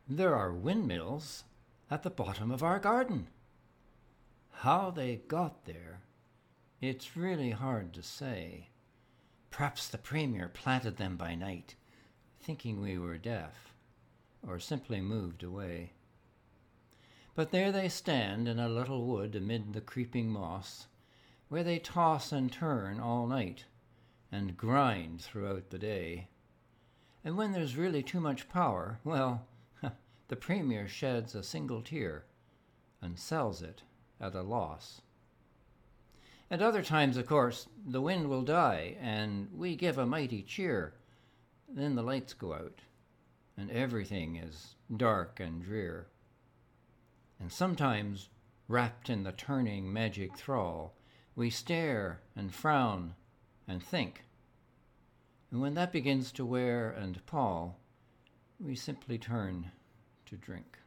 There are windmills at the bottom of our garden. How they got there, it's really hard to say. Perhaps the Premier planted them by night, thinking we were deaf, or simply moved away. But there they stand in a little wood amid the creeping moss, where they toss and turn all night, and grind throughout the day. And when there's really too much power, well, the Premier sheds a single tear and sells it at a loss. At other times, of course, the wind will die, and we give a mighty cheer. Then the lights go out, and everything is dark and drear. And sometimes, wrapped in the turning magic thrall, we stare and frown and think. And when that begins to wear and pall, we simply turn to drink.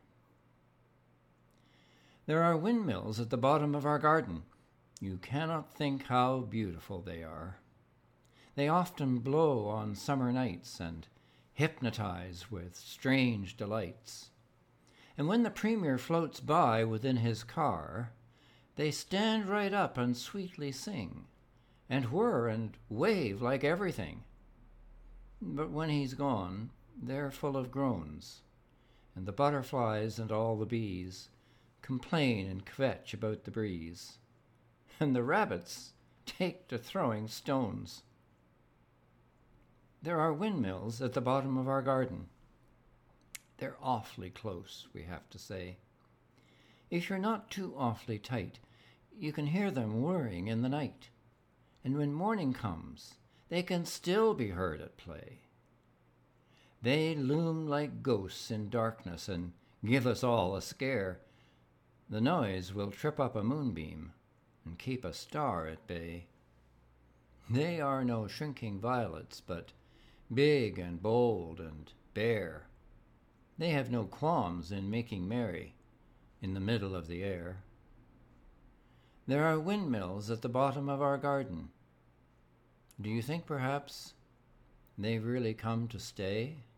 There are windmills at the bottom of our garden. You cannot think how beautiful they are. They often blow on summer nights and hypnotize with strange delights. And when the Premier floats by within his car, they stand right up and sweetly sing, and whir and wave like everything. But when he's gone, they're full of groans, and the butterflies and all the bees complain and kvetch about the breeze, and the rabbits take to throwing stones. There are windmills at the bottom of our garden. They're awfully close, we have to say. If you're not too awfully tight, you can hear them whirring in the night, and when morning comes, they can still be heard at play. They loom like ghosts in darkness and give us all a scare. The noise will trip up a moonbeam and keep a star at bay. They are no shrinking violets, but big and bold and bare. They have no qualms in making merry in the middle of the air. There are windmills at the bottom of our garden. Do you think perhaps they've really come to stay?